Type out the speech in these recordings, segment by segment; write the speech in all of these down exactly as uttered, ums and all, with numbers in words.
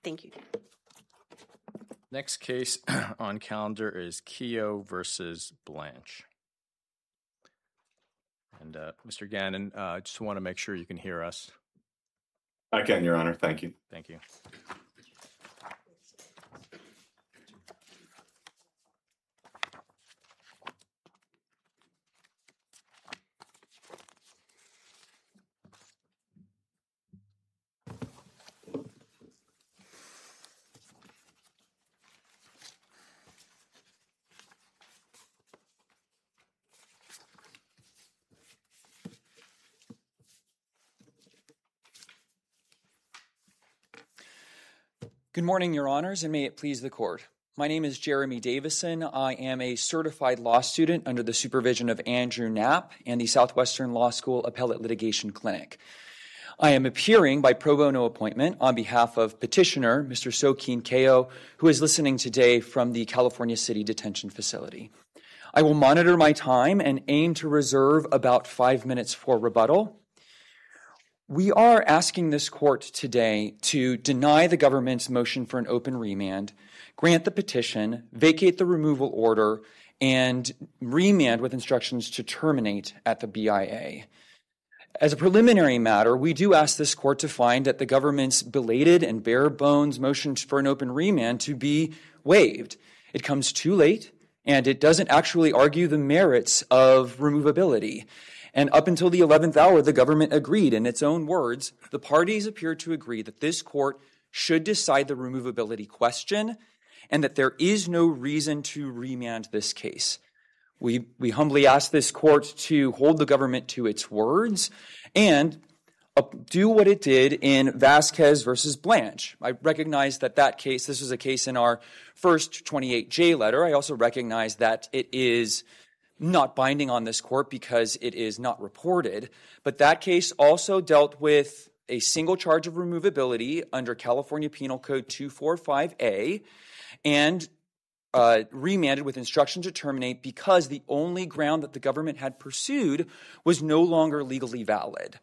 Thank you. Next case on calendar is Keogh versus Blanche. And uh, Mister Gannon, I uh, just want to make sure you can hear us. I can, Your Honor. Thank you. Thank you. Good morning, Your Honors, and may it please the Court. My name is Jeremy Davison. I am a certified law student under the supervision of Andrew Knapp and the Southwestern Law School Appellate Litigation Clinic. I am appearing by pro bono appointment on behalf of petitioner Mister Sokeen Keogh, who is listening today from the California City Detention Facility. I will monitor my time and aim to reserve about five minutes for rebuttal. We are asking this court today to deny the government's motion for an open remand, grant the petition, vacate the removal order, and remand with instructions to terminate at the B I A. As a preliminary matter, we do ask this court to find that the government's belated and bare bones motion for an open remand to be waived. It comes too late, and it doesn't actually argue the merits of removability. And up until the eleventh hour, the government agreed. In its own words, the parties appear to agree that this court should decide the removability question and that there is no reason to remand this case. We, we humbly ask this court to hold the government to its words and uh, do what it did in Vasquez versus Blanche. I recognize that that case, this was a case in our first twenty-eight J letter. I also recognize that it is not binding on this court because it is not reported. But that case also dealt with a single charge of removability under California Penal Code two forty-five A and uh, remanded with instruction to terminate because the only ground that the government had pursued was no longer legally valid.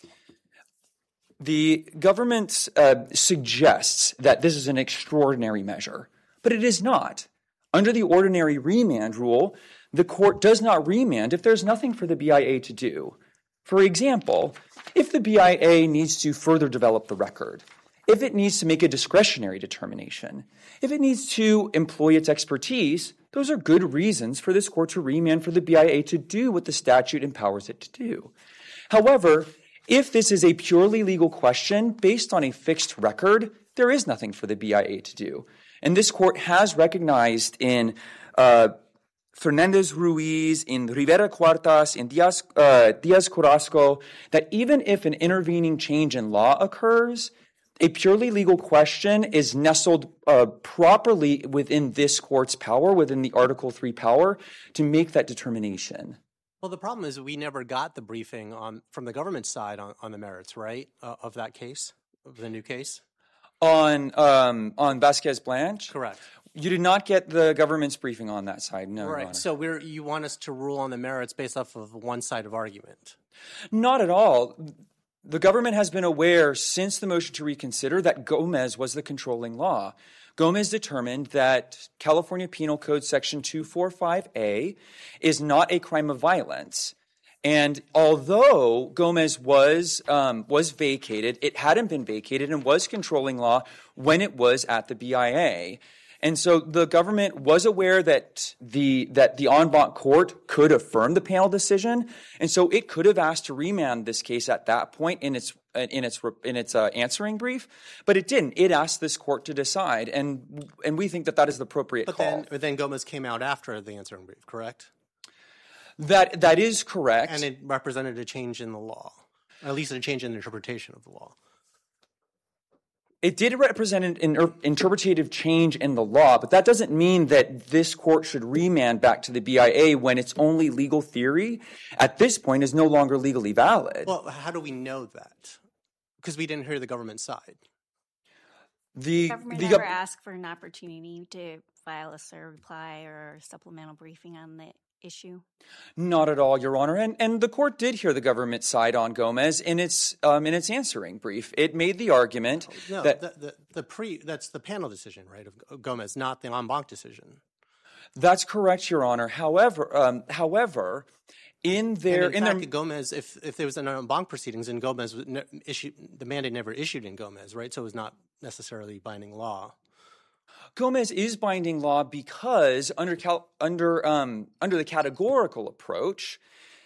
The government uh, suggests that this is an extraordinary measure, but it is not. Under the ordinary remand rule, the court does not remand if there's nothing for the B I A to do. For example, if the B I A needs to further develop the record, if it needs to make a discretionary determination, if it needs to employ its expertise, those are good reasons for this court to remand for the B I A to do what the statute empowers it to do. However, if this is a purely legal question based on a fixed record, there is nothing for the B I A to do. And this court has recognized in uh, Fernandez-Ruiz, in Rivera-Cuartas, in Diaz, uh, Diaz-Carrasco, that even if an intervening change in law occurs, a purely legal question is nestled uh, properly within this court's power, within the Article three power, to make that determination. Well, the problem is we never got the briefing on from the government side on, on the merits, right, uh, of that case, of the new case? On um, on Vasquez Blanche? Correct. You did not get the government's briefing on that side, no, Your Honor. Right. So we're you want us to rule on the merits based off of one side of argument? Not at all. The government has been aware since the motion to reconsider that Gomez was the controlling law. Gomez determined that California Penal Code Section two forty-five A is not a crime of violence. And although Gomez was um, was vacated, it hadn't been vacated and was controlling law when it was at the B I A. And so the government was aware that the that the en banc court could affirm the panel decision, and so it could have asked to remand this case at that point in its in its in its uh, answering brief, but it didn't. It asked this court to decide, and and we think that that is the appropriate but call. Then, but then Gomez came out after the answering brief, correct? That that is correct, and it represented a change in the law, at least a change in the interpretation of the law. It did represent an inter- interpretative change in the law, but that doesn't mean that this court should remand back to the B I A when its only legal theory at this point is no longer legally valid. Well, how do we know that? Because we didn't hear the government side. The government the, never asked for an opportunity to file a cert reply or supplemental briefing on the issue? Not at all, Your Honor. And and the court did hear the government side on Gomez in its um, in its answering brief. It made the argument no, that the, the, the pre that's the panel decision, right, of Gomez, not the en banc decision. That's correct, Your Honor. However, um, however, in their and in, in fact, their Gomez, if if there was an en banc proceedings and Gomez was ne- issued, the mandate never issued in Gomez, right? So it was not necessarily binding law. Gomez is binding law because under cal- under um, under the categorical approach,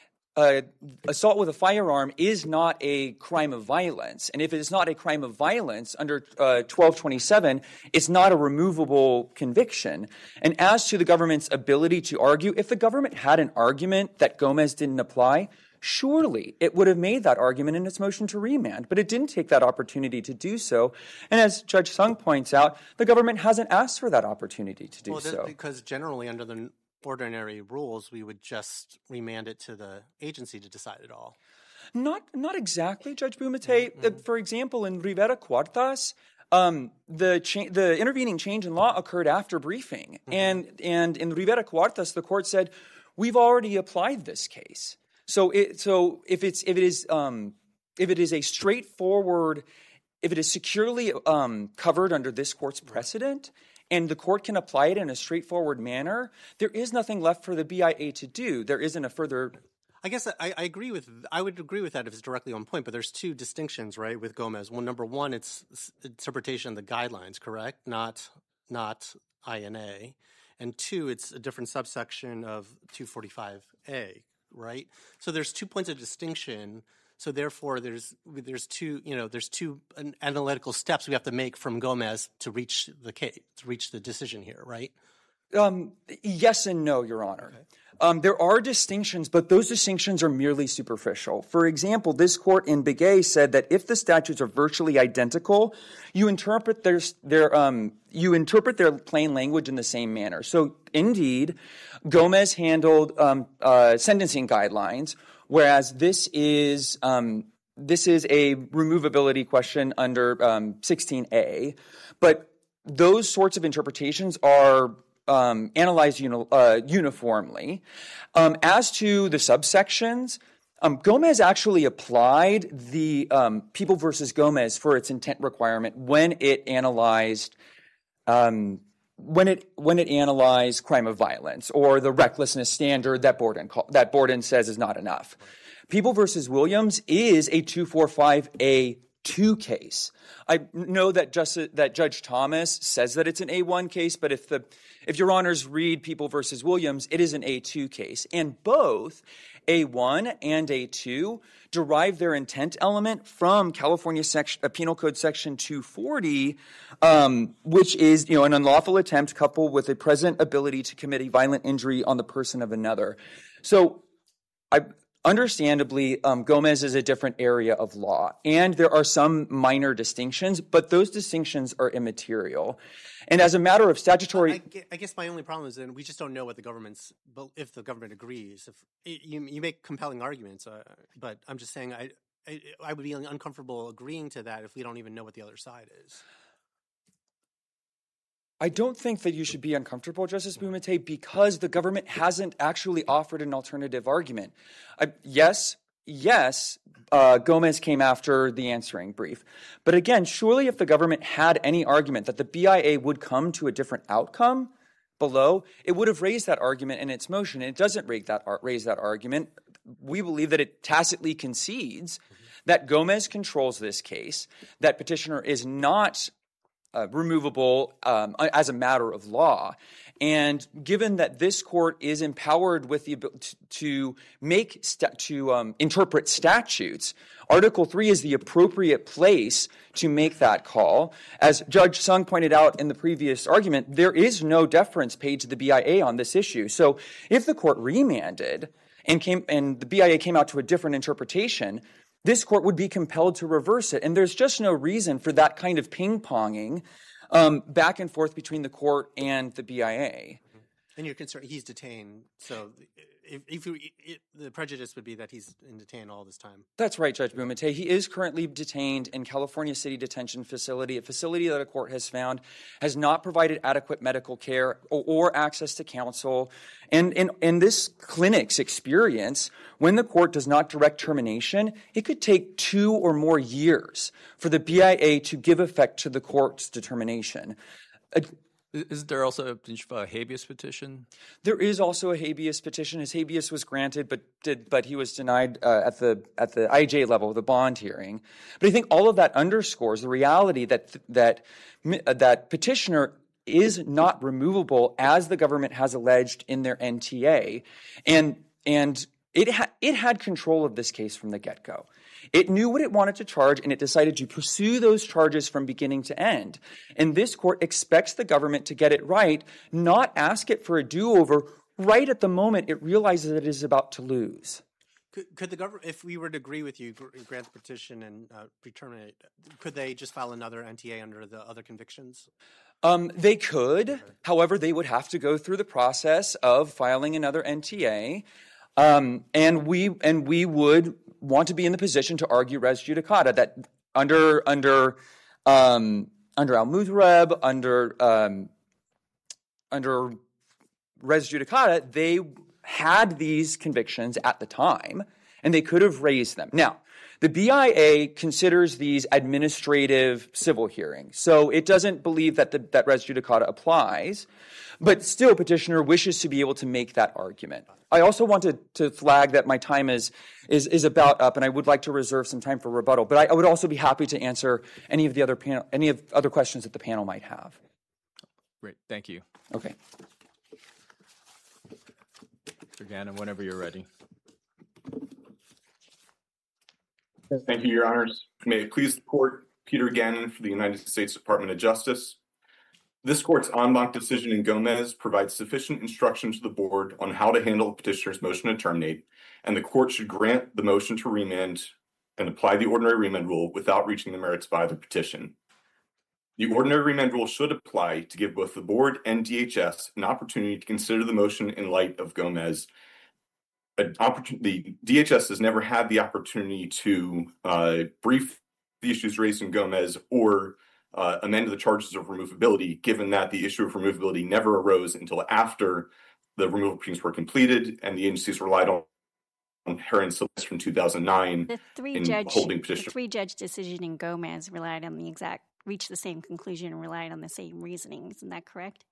uh, assault with a firearm is not a crime of violence, and if it is not a crime of violence under uh, twelve twenty-seven, it's not a removable conviction. And as to the government's ability to argue, if the government had an argument that Gomez didn't apply, surely it would have made that argument in its motion to remand, but it didn't take that opportunity to do so. And as Judge Sung points out, the government hasn't asked for that opportunity to do well, so. Because generally under the ordinary rules, we would just remand it to the agency to decide it all. Not not exactly, Judge Bumate. Mm-hmm. For example, in Rivera Cuartas, um, the cha- the intervening change in law occurred after briefing. Mm-hmm. And, and in Rivera Cuartas, the court said, we've already applied this case. So, it, so if it's if it is um, if it is a straightforward, if it is securely um, covered under this court's precedent, and the court can apply it in a straightforward manner, there is nothing left for the B I A to do. There isn't a further. I guess I, I agree with I would agree with that if it's directly on point. But there's two distinctions, right, with Gomez. Well, number one, it's interpretation of the guidelines, correct? Not not I N A, and two, it's a different subsection of two forty-five A. Right, so there's two points of distinction. So therefore, there's there's two you know there's two analytical steps we have to make from Gomez to reach the case, to reach the decision here. Right? Um, yes and no, Your Honor. Okay. Um, there are distinctions, but those distinctions are merely superficial. For example, this court in Begay said that if the statutes are virtually identical, you interpret their their um you interpret their plain language in the same manner. So indeed, Gomez handled um, uh, sentencing guidelines, whereas this is um, this is a removability question under um, sixteen A. But those sorts of interpretations are Um, analyzed uni- uh, uniformly. Um, as to the subsections, um, Gomez actually applied the um, People versus Gomez for its intent requirement when it analyzed um, when it when it analyzed crime of violence or the recklessness standard that Borden call, that Borden says is not enough. People versus Williams is a two forty-five A two case. I know that just that Judge Thomas says that it's an A one case, but if the if Your Honors read People versus Williams, it is an A two case. And both A one and A two derive their intent element from California section, uh, Penal Code Section two forty, um, which is you know an unlawful attempt coupled with a present ability to commit a violent injury on the person of another. So I Understandably, um, Gomez is a different area of law, and there are some minor distinctions, but those distinctions are immaterial. And as a matter of statutory, I, I guess my only problem is that we just don't know what the government's. If the government agrees, if you, you make compelling arguments, uh, but I'm just saying I, I I would be uncomfortable agreeing to that if we don't even know what the other side is. I don't think that you should be uncomfortable, Justice Bumate, because the government hasn't actually offered an alternative argument. I, yes, yes, uh, Gomez came after the answering brief. But again, surely if the government had any argument that the B I A would come to a different outcome below, it would have raised that argument in its motion. And it doesn't raise that, raise that argument. We believe that it tacitly concedes mm-hmm. that Gomez controls this case, that petitioner is not Uh, removable um, as a matter of law. And given that this court is empowered with the ability to make sta- to um, interpret statutes, Article three is the appropriate place to make that call. As Judge Sung pointed out in the previous argument, there is no deference paid to the B I A on this issue. So if the court remanded and came and the B I A came out to a different interpretation, this court would be compelled to reverse it. And there's just no reason for that kind of ping-ponging um, back and forth between the court and the B I A. And you're concerned he's detained, so if, if you, it, the prejudice would be that he's in detain all this time. That's right, Judge Bumate. He is currently detained in California City Detention Facility, a facility that a court has found has not provided adequate medical care or, or access to counsel. And in, in this clinic's experience, when the court does not direct termination, it could take two or more years for the B I A to give effect to the court's determination. Uh, Is there also a habeas petition? There is also a habeas petition. His habeas was granted, but did, but he was denied uh, at the at the I J level, the bond hearing. But I think all of that underscores the reality that that that petitioner is not removable, as the government has alleged in their N T A, and and it ha- it had control of this case from the get-go. It knew what it wanted to charge, and it decided to pursue those charges from beginning to end. And this court expects the government to get it right, not ask it for a do-over right at the moment it realizes that it is about to lose. Could, could the government, if we were to agree with you, grant the petition and uh, re-terminate, could they just file another N T A under the other convictions? Um, they could. Okay. However, they would have to go through the process of filing another N T A. Um, and we and we would want to be in the position to argue res judicata, that under under um, under Al-Muthareb, under um, under res judicata, they had these convictions at the time, and they could have raised them. Now, the B I A considers these administrative civil hearings, so it doesn't believe that the, that res judicata applies, but still petitioner wishes to be able to make that argument. I also wanted to flag that my time is, is, is about up, and I would like to reserve some time for rebuttal, but I, I would also be happy to answer any of the other panel, any of other questions that the panel might have. Great, thank you. Okay. Mister Gannon, whenever you're ready. Thank you, Your Honors. May it please the Court, Peter Gannon for the United States Department of Justice. This Court's en banc decision in Gomez provides sufficient instruction to the Board on how to handle a petitioner's motion to terminate, and the Court should grant the motion to remand and apply the ordinary remand rule without reaching the merits of either petition. The ordinary remand rule should apply to give both the Board and D H S an opportunity to consider the motion in light of Gomez. An opportunity, the D H S has never had the opportunity to uh, brief the issues raised in Gomez or uh, amend the charges of removability, given that the issue of removability never arose until after the removal proceedings were completed, and the agencies relied on, on Heron Celeste from two thousand nine the three in judge, holding petition. The three-judge decision in Gomez relied on the exact, reached the same conclusion and relied on the same reasoning. Isn't that correct?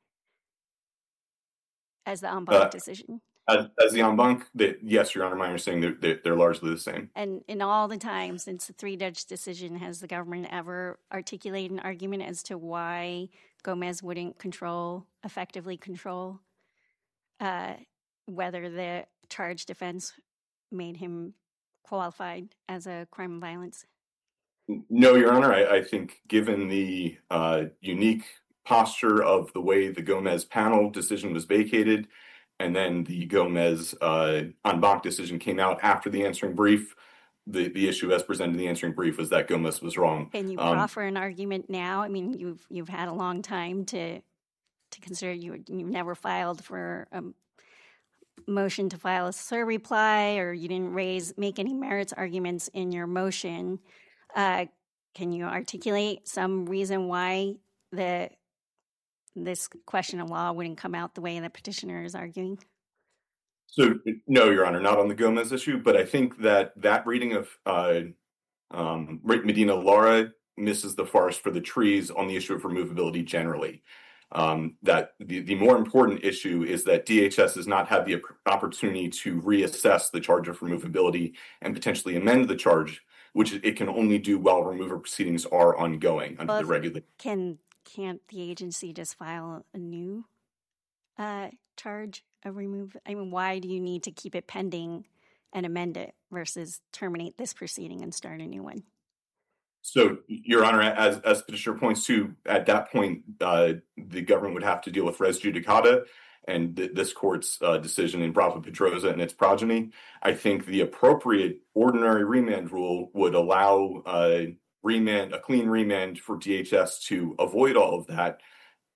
As the en banc uh, decision? As, as the en banc, the, yes, Your Honor, my understanding, they're, they're, they're largely the same. And in all the time since the three-judge decision, has the government ever articulated an argument as to why Gomez wouldn't control, effectively control, uh, whether the charge defense made him qualified as a crime of violence? No, Your Honor. I, I think given the uh, unique posture of the way the Gomez panel decision was vacated, and then the Gomez uh, en banc decision came out after the answering brief, the, the issue as presented in the answering brief was that Gomez was wrong. Can you um, offer an argument now? I mean, you've you've had a long time to to consider. You you never filed for a motion to file a sur reply, or you didn't raise make any merits arguments in your motion. Uh, can you articulate some reason why the this question of law wouldn't come out the way the petitioner is arguing? So, no, Your Honor, not on the Gomez issue, but I think that that reading of uh, um, Medina Lara misses the forest for the trees on the issue of removability generally. Um, that the, the more important issue is that D H S has not had the opportunity to reassess the charge of removability and potentially amend the charge, which it can only do while removal proceedings are ongoing under well, the regulation. Can can't the agency just file a new uh, charge of remove? I mean, why do you need to keep it pending and amend it versus terminate this proceeding and start a new one? So, Your Honor, as as petitioner points to, at that point, uh, the government would have to deal with res judicata and th- this court's uh, decision in Bravo Pedrosa and its progeny. I think the appropriate ordinary remand rule would allow uh, remand, a clean remand for D H S to avoid all of that,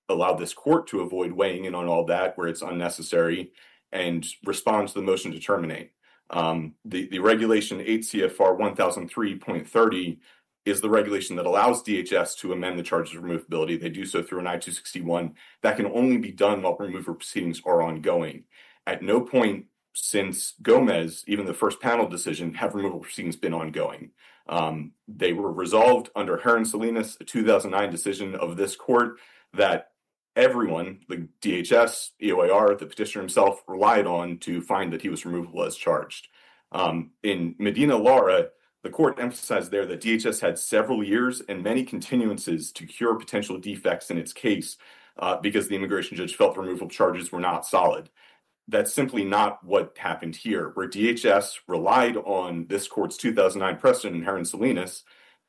allow this court to avoid weighing in on all that where it's unnecessary and respond to the motion to terminate. Um, the, the regulation eight C F R one thousand three point thirty is the regulation that allows D H S to amend the charges of removability. They do so through an I two sixty-one. That can only be done while removal proceedings are ongoing. At no point since Gomez, even the first panel decision, have removal proceedings been ongoing. Um, they were resolved under Heron Salinas, a two thousand nine decision of this court that everyone, the D H S, E O I R, the petitioner himself, relied on to find that he was removable as charged. Um, in Medina Lara, the court emphasized there that D H S had several years and many continuances to cure potential defects in its case uh, because the immigration judge felt the removal charges were not solid. That's simply not what happened here, where D H S relied on this court's two thousand nine precedent in Heron Salinas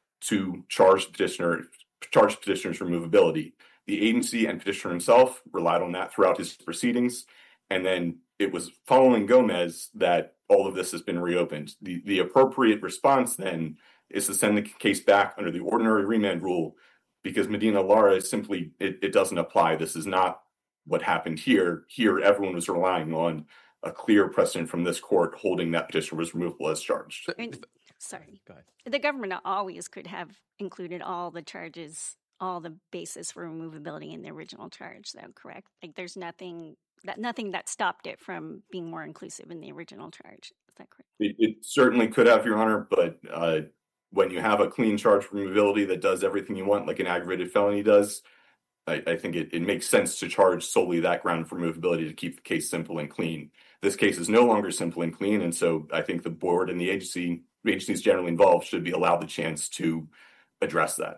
to charge the petitioner, charge petitioner's removability. The agency and petitioner himself relied on that throughout his proceedings, and then it was following Gomez that all of this has been reopened. The, the appropriate response then is to send the case back under the ordinary remand rule because Medina Lara simply, it, it doesn't apply. This is not what happened here. Here, everyone was relying on a clear precedent from this court holding that petitioner was removable as charged. I mean, sorry. Go ahead. The government always could have included all the charges, all the basis for removability in the original charge, though, correct? Like there's nothing that nothing that stopped it from being more inclusive in the original charge. Is that correct? It, it certainly could have, Your Honor, but uh, when you have a clean charge for removability that does everything you want, like an aggravated felony does, I, I think it, it makes sense to charge solely that ground for removability to keep the case simple and clean. This case is no longer simple and clean, and so I think the board and the agency, the agencies generally involved, should be allowed the chance to address that.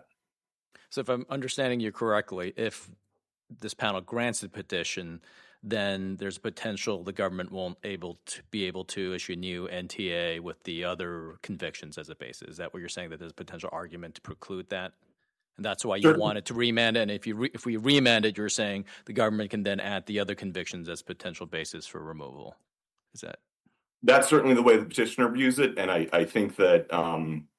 So if I'm understanding you correctly, if this panel grants the petition, then there's potential the government won't able to be able to issue a new N T A with the other convictions as a basis. Is that what you're saying, that there's a potential argument to preclude that? And that's why you Certainly. wanted to remand it. And if you re- if we remand it, you're saying the government can then add the other convictions as potential basis for removal. Is that? That's certainly the way the petitioner views it, and I, I think that um,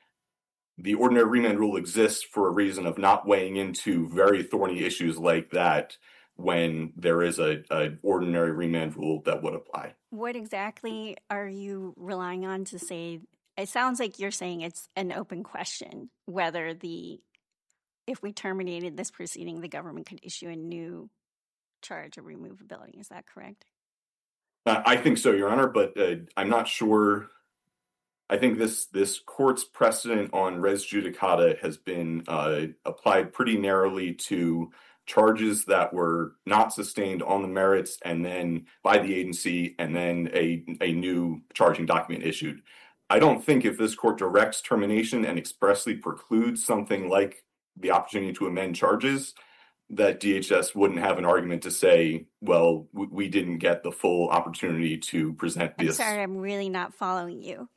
the ordinary remand rule exists for a reason of not weighing into very thorny issues like that when there is a, a ordinary remand rule that would apply. What exactly are you relying on to say? It sounds like you're saying it's an open question whether the if we terminated this proceeding, the government could issue a new charge of removability. Is that correct? Uh, I think so, Your Honor, but uh, I'm not sure. I think this this court's precedent on res judicata has been uh, applied pretty narrowly to charges that were not sustained on the merits and then by the agency and then a, a new charging document issued. I don't think if this court directs termination and expressly precludes something like the opportunity to amend charges, that D H S wouldn't have an argument to say, well, w- we didn't get the full opportunity to present I'm this. sorry, I'm really not following you.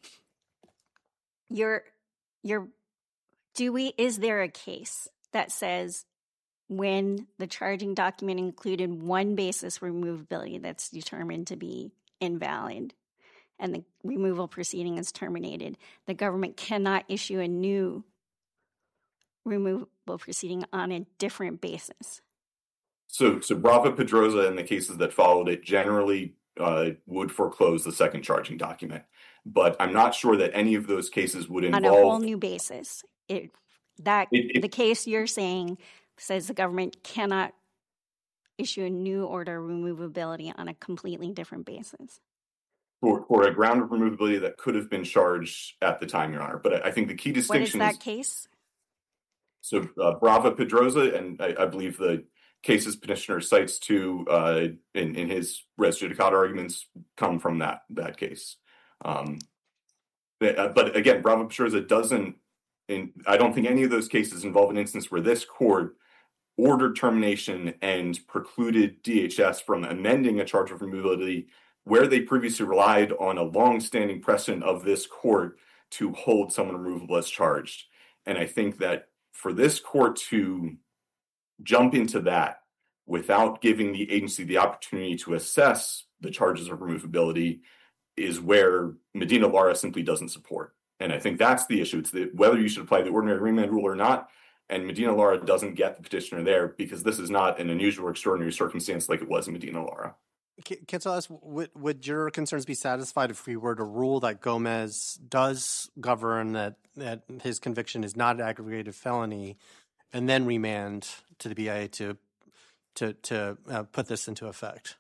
You're, you're, do we, is there a case that says when the charging document included one basis for removability that's determined to be invalid and the removal proceeding is terminated, the government cannot issue a new removable proceeding on a different basis? So, so Brava Pedrosa and the cases that followed it generally uh, would foreclose the second charging document. But I'm not sure that any of those cases would involve... On a whole new basis. It, that It- it- the case you're saying says the government cannot issue a new order of removability on a completely different basis. For, for a ground of removability that could have been charged at the time, Your Honor. But I, I think the key What is distinction that case? So uh, Brava Pedrosa, and I, I believe the cases petitioner cites too uh, in, in his res judicata arguments come from that that case. Um, but, uh, but again, Brava Pedrosa doesn't, in, I don't think any of those cases involve an instance where this court ordered termination and precluded D H S from amending a charge of removability where they previously relied on a long-standing precedent of this court to hold someone removable as charged. And I think that for this court to jump into that without giving the agency the opportunity to assess the charges of removability is where Medina Lara simply doesn't support. And I think that's the issue. It's the, whether you should apply the ordinary remand rule or not. And Medina Lara doesn't get the petitioner there because this is not an unusual or extraordinary circumstance like it was in Medina Lara. Counsel, ask, would, would your concerns be satisfied if we were to rule that Gomez does govern, that, that his conviction is not an aggravated felony, and then remand to the B I A to to to uh, put this into effect?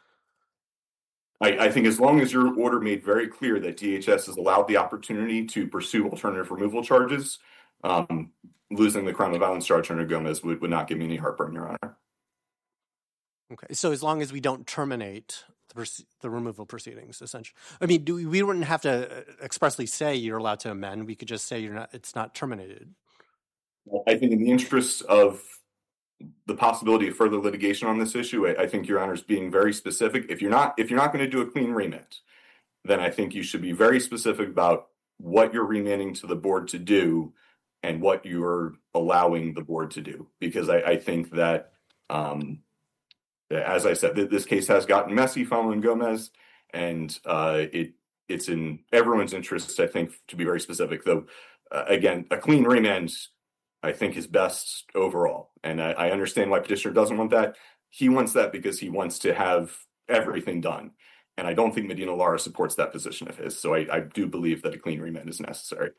I, I think as long as your order made very clear that D H S is allowed the opportunity to pursue alternative removal charges, um, losing the crime of violence charge under Gomez would, would not give me any heartburn, Your Honor. Okay, so as long as we don't terminate the, the removal proceedings, essentially. I mean, do we, we wouldn't have to expressly say you're allowed to amend. We could just say you're not. It's not terminated. I think in the interest of the possibility of further litigation on this issue, I, I think Your Honor's being very specific. If you're not, if you're not going to do a clean remand, then I think you should be very specific about what you're remanding to the board to do and what you're allowing the board to do. Because I, I think that, um, as I said, this case has gotten messy following Gomez, and uh, it it's in everyone's interest, I think, to be very specific. Though, uh, again, a clean remand, I think, is best overall. And I, I understand why petitioner doesn't want that. He wants that because he wants to have everything done. And I don't think Medina Lara supports that position of his. So I, I do believe that a clean remand is necessary.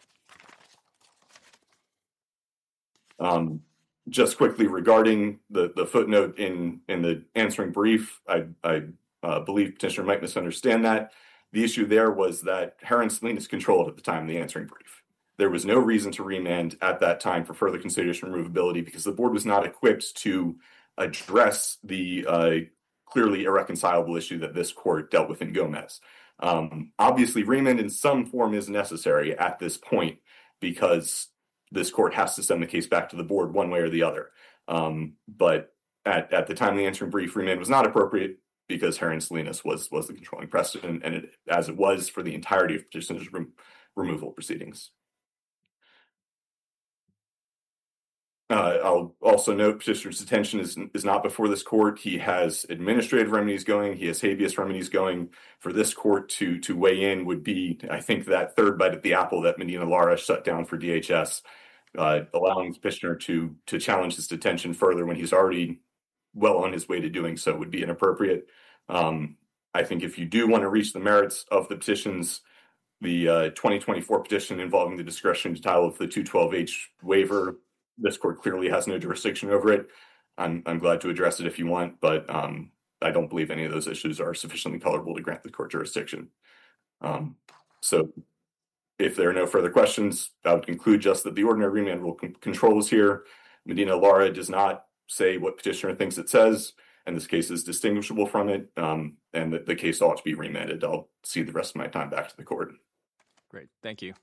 Um, just quickly regarding the, the footnote in, in the answering brief, I, I uh, believe petitioner might misunderstand that. The issue there was that Heron Salinas controlled at the time of the answering brief. There was no reason to remand at that time for further consideration of removability because the board was not equipped to address the uh, clearly irreconcilable issue that this court dealt with in Gomez. Um, obviously, remand in some form is necessary at this point because this court has to send the case back to the board one way or the other. Um, but at, at the time of the answering brief, remand was not appropriate because Heron Salinas was, was the controlling precedent, and it, as it was for the entirety of petitioner's rem- removal proceedings. Uh, I'll also note petitioner's detention is, is not before this court. He has administrative remedies going. He has habeas remedies going. For this court to to weigh in would be, I think, that third bite at the apple that Medina Lara shut down for D H S, uh, allowing the petitioner to to challenge his detention further when he's already well on his way to doing so would be inappropriate. Um, I think if you do want to reach the merits of the petitions, the uh, twenty twenty-four petition involving the discretion to title of the two twelve H waiver, this court clearly has no jurisdiction over it. I'm I'm glad to address it if you want, but um, I don't believe any of those issues are sufficiently colorable to grant the court jurisdiction. Um, so if there are no further questions, I would conclude just that the ordinary remand rule con- controls here. Medina Lara does not say what petitioner thinks it says, and this case is distinguishable from it, um, and that the case ought to be remanded. I'll cede the rest of my time back to the court. Great. Thank you.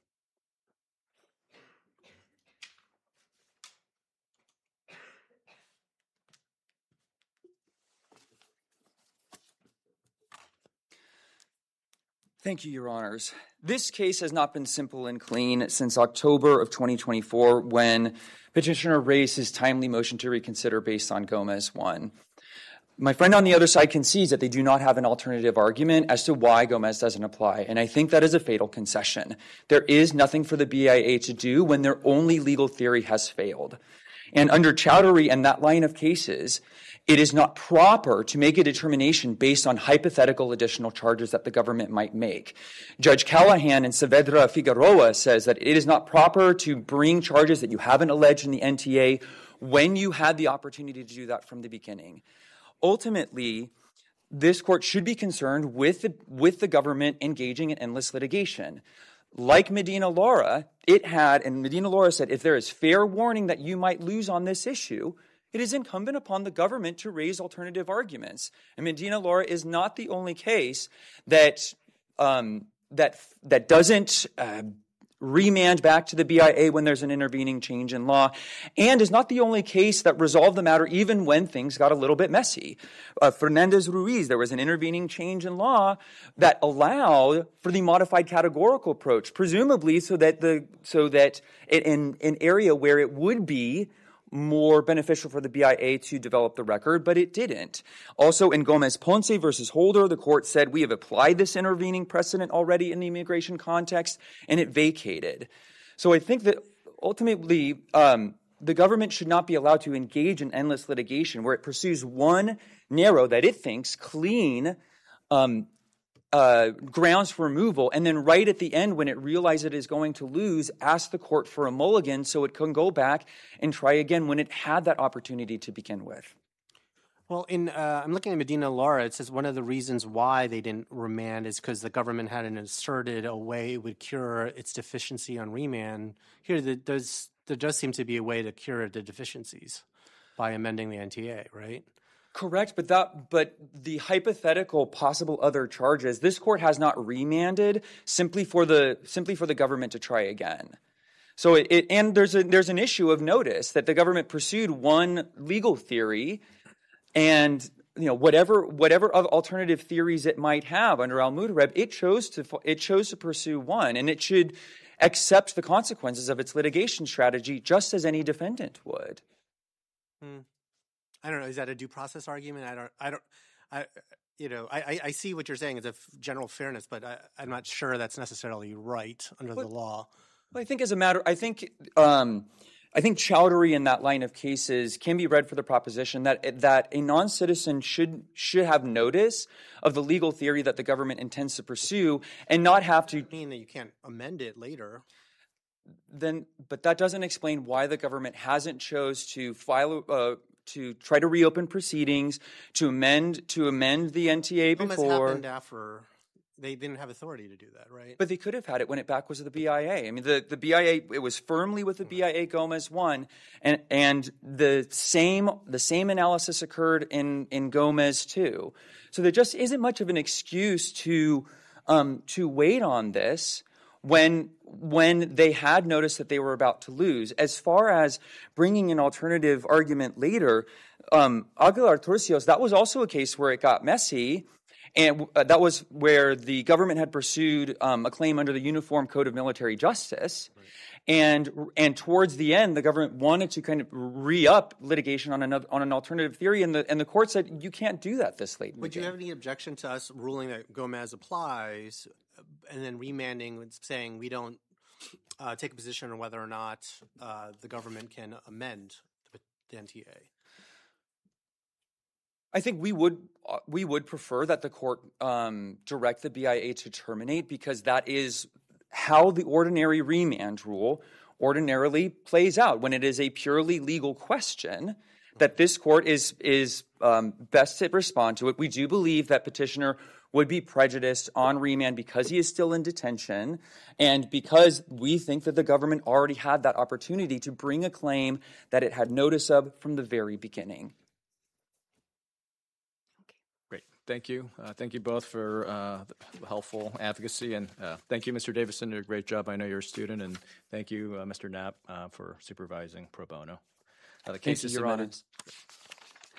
Thank you, Your Honors. This case has not been simple and clean since October of twenty twenty-four, when petitioner raised his timely motion to reconsider based on Gomez one. My friend on the other side concedes that they do not have an alternative argument as to why Gomez doesn't apply, and I think that is a fatal concession. There is nothing for the B I A to do when their only legal theory has failed. And under Chowdhury and that line of cases, it is not proper to make a determination based on hypothetical additional charges that the government might make. Judge Callahan in Saavedra Figueroa says that it is not proper to bring charges that you haven't alleged in the N T A when you had the opportunity to do that from the beginning. Ultimately, this court should be concerned with the, with the government engaging in endless litigation. Like Medina Lara, it had, and Medina Lara said, if there is fair warning that you might lose on this issue, it is incumbent upon the government to raise alternative arguments. And Medina Lara is not the only case that um, that that doesn't uh, remand back to the B I A when there's an intervening change in law, and is not the only case that resolved the matter even when things got a little bit messy. Uh, Fernandez-Ruiz, there was an intervening change in law that allowed for the modified categorical approach, presumably so that the so that it, in an area where it would be more beneficial for the B I A to develop the record, but it didn't. Also, in Gomez Ponce versus Holder, the court said we have applied this intervening precedent already in the immigration context, and it vacated. So I think that ultimately, um, the government should not be allowed to engage in endless litigation where it pursues one narrow, that it thinks, clean um, uh, grounds for removal, and then right at the end, when it realizes it is going to lose, ask the court for a mulligan so it can go back and try again when it had that opportunity to begin with. Well, in uh, I'm looking at Medina Laura. It says one of the reasons why they didn't remand is because the government hadn't asserted a way it would cure its deficiency on remand. Here, there does there does seem to be a way to cure the deficiencies by amending the N T A, right? Correct, but that but the hypothetical possible other charges, this court has not remanded simply for the simply for the government to try again. So it, it and there's a there's an issue of notice that the government pursued one legal theory. And you know whatever whatever other alternative theories it might have under Al-Mutareb, it chose to it chose to pursue one, and it should accept the consequences of its litigation strategy just as any defendant would. Hmm. I don't know. Is that a due process argument? I don't. I don't. I you know I I see what you're saying as a general fairness, but I, I'm not sure that's necessarily right under but, the law. Well, I think as a matter, I think. Um, I think Chowdhury in that line of cases can be read for the proposition that that a non-citizen should should have notice of the legal theory that the government intends to pursue and not have to mean that you can't amend it later. Then, but that doesn't explain why the government hasn't chose to file uh, to try to reopen proceedings to amend to amend the N T A before. It happened after. They didn't have authority to do that, right? But they could have had it when it back was with the B I A. I mean, the, the B I A, it was firmly with the B I A Gomez one, and and the same the same analysis occurred in, in Gomez two. So there just isn't much of an excuse to um, to wait on this when when they had noticed that they were about to lose. As far as bringing an alternative argument later, um, Aguilar Turcios, that was also a case where it got messy. And uh, that was where the government had pursued um, a claim under the Uniform Code of Military Justice. Right. And and towards the end, the government wanted to kind of re-up litigation on another on an alternative theory, and the and the court said you can't do that this late. Would you have any objection to us ruling that Gomez applies, and then remanding and saying we don't uh, take a position on whether or not uh, the government can amend the, the N T A? I think we would uh, we would prefer that the court um, direct the B I A to terminate, because that is how the ordinary remand rule ordinarily plays out when it is a purely legal question. That this court is is um, best to respond to it. We do believe that petitioner would be prejudiced on remand because he is still in detention, and because we think that the government already had that opportunity to bring a claim that it had notice of from the very beginning. Thank you. Uh, thank you both for uh, helpful advocacy. And uh, thank you, Mister Davison. You did a great job. I know you're a student. And thank you, uh, Mister Knapp, uh, for supervising pro bono. Uh, the case Thank is you, Your submitted. Honor.